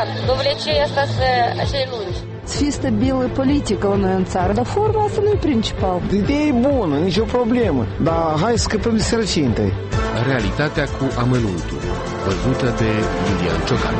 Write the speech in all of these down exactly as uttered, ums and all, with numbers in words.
important. Довлечение asta să acei lungi. Să fie stabilă politică la noi în țară, dar forma asta nu e principal. Ideea e bună, nicio problemă, dar hai să scăpăm de sărăcie întâi. Realitatea cu amănuntul, văzută de Iulian Ciocan.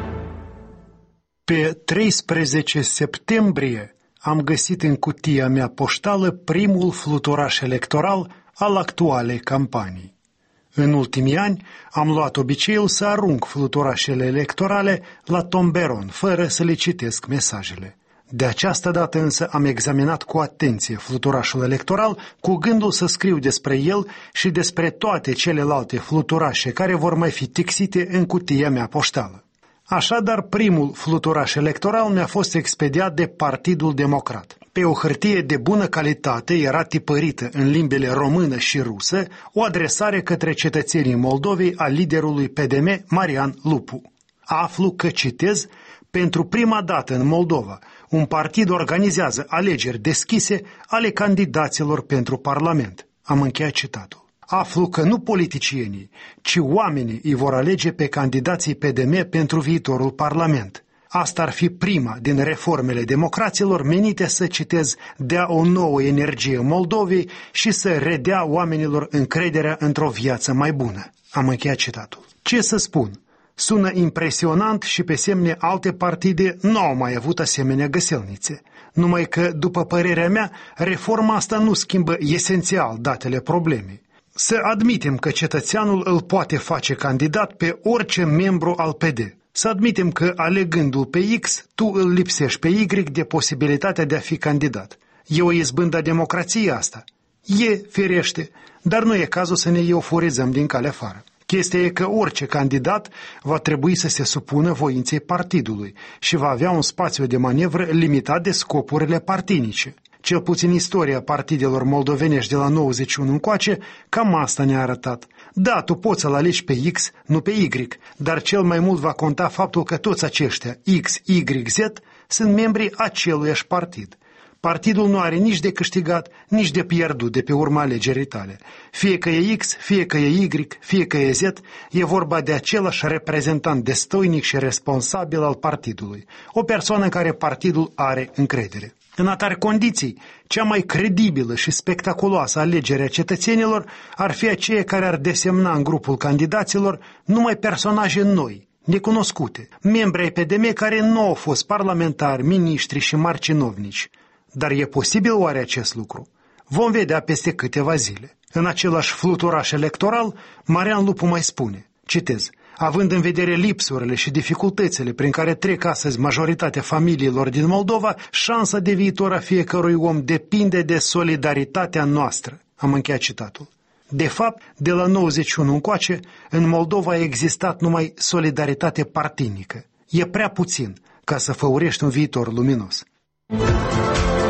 Pe treisprezece septembrie am găsit în cutia mea poștală primul fluturaș electoral al actualei campanii. În ultimii ani am luat obiceiul să arunc fluturașele electorale la tomberon, fără să le citesc mesajele. De această dată însă am examinat cu atenție fluturașul electoral, cu gândul să scriu despre el și despre toate celelalte fluturașe care vor mai fi tixite în cutia mea poștală. Așadar, primul fluturaș electoral mi-a fost expediat de Partidul Democrat. Pe o hârtie de bună calitate era tipărită în limbile română și rusă o adresare către cetățenii Moldovei a liderului P D M, Marian Lupu. Aflu că, citez, pentru prima dată în Moldova, un partid organizează alegeri deschise ale candidaților pentru Parlament. Am încheiat citatul. Aflu că nu politicienii, ci oamenii îi vor alege pe candidații P D M pentru viitorul Parlament. Asta ar fi prima din reformele democraților menite să, citez, dea o nouă energie Moldovei și să redea oamenilor încrederea într-o viață mai bună. Am încheiat citatul. Ce să spun? Sună impresionant și pe semne alte partide nu au mai avut asemenea găselnițe. Numai că, după părerea mea, reforma asta nu schimbă esențial datele problemei. Să admitem că cetățeanul îl poate face candidat pe orice membru al P D. Să admitem că, alegându-l pe X, tu îl lipsești pe Y de posibilitatea de a fi candidat. E o izbândă a democrației asta? E, firește, dar nu e cazul să ne euforizăm din calea afară. Chestia e că orice candidat va trebui să se supună voinței partidului și va avea un spațiu de manevră limitat de scopurile partinice. Cel puțin istoria partidelor moldovenești de la nouăzeci și unu încoace, cam asta ne-a arătat. Da, tu poți să-l alegi pe X, nu pe Y, dar cel mai mult va conta faptul că toți aceștia, X, Y, Z, sunt membrii aceluiași partid. Partidul nu are nici de câștigat, nici de pierdut de pe urma alegerii tale. Fie că e X, fie că e Y, fie că e Z, e vorba de același reprezentant destoinic și responsabil al partidului, o persoană în care partidul are încredere. În atare condiții, cea mai credibilă și spectaculoasă alegere a cetățenilor ar fi aceea care ar desemna în grupul candidaților numai personaje noi, necunoscute, membri ai P D M care nu au fost parlamentari, miniștri și mari cinovnici. Dar e posibil oare acest lucru? Vom vedea peste câteva zile. În același fluturaș electoral, Marian Lupu mai spune, citez, având în vedere lipsurile și dificultățile prin care trec astăzi majoritatea familiilor din Moldova, șansa de viitor a fiecărui om depinde de solidaritatea noastră. Am încheiat citatul. De fapt, de la nouăzeci și unu încoace, în Moldova a existat numai solidaritate partinică. E prea puțin ca să făurești un viitor luminos.